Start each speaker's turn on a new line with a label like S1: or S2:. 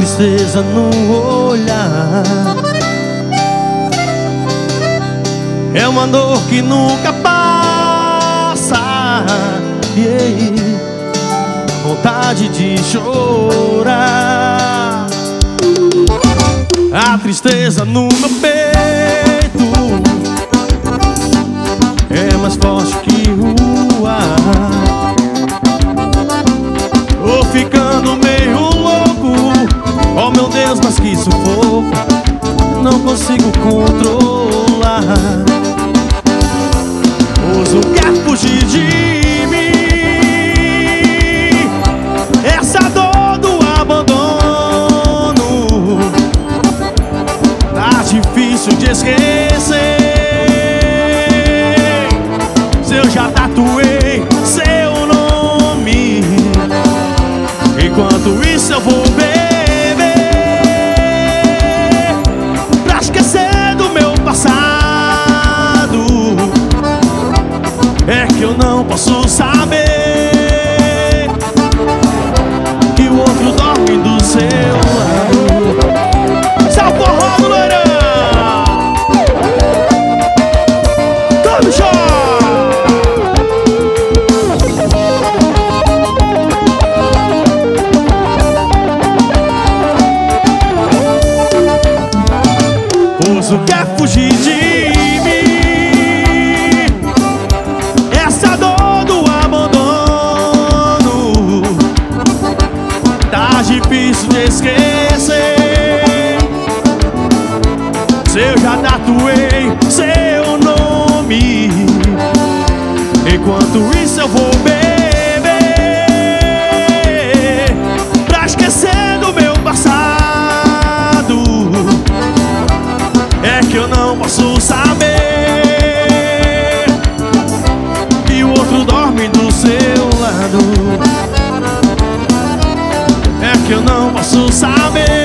S1: tristeza no olhar. É uma dor que nunca passa, vontade de chorar. A tristeza no meu peito é mais forte que o ar. Tô ficando meio louco, oh meu Deus, mas que sufoco, não consigo controlar. Uso quer fugir de mim, essa dor do abandono tá difícil de esquecer. Se eu já tatuei seu nome, enquanto isso eu vou beber pra esquecer do meu passado. É que eu não posso saber que o outro dorme do seu lado. Salve o forró do Loirão! Todo show! Uso quer fugir de mim, essa dor do abandono tá difícil de esquecer. Se eu já tatuei seu nome, enquanto isso eu vou beber pra esquecer do meu passado. É que eu não posso saber que o outro dorme do seu lado. É que eu não posso saber